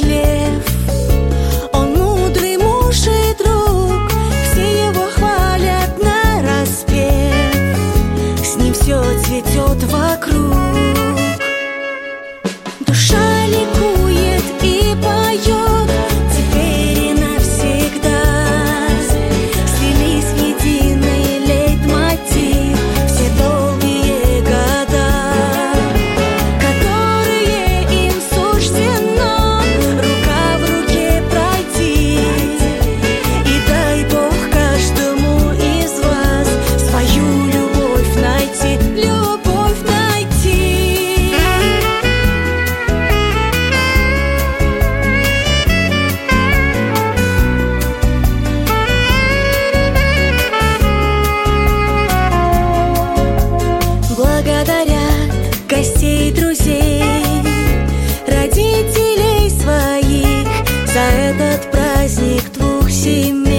лев. Он мудрый муж и друг, все его хвалят нараспев. С ним все цветет вокруг. Душа ликует и поет теперь и навсегда. Слились в единый лейтмотив все долгие года, которые им суждено рука в руке пройти. И дай Бог каждому из вас свою любовь найти, любовь найти. Благодарят гостей, друзей, родителей своих за этот праздник двух семей.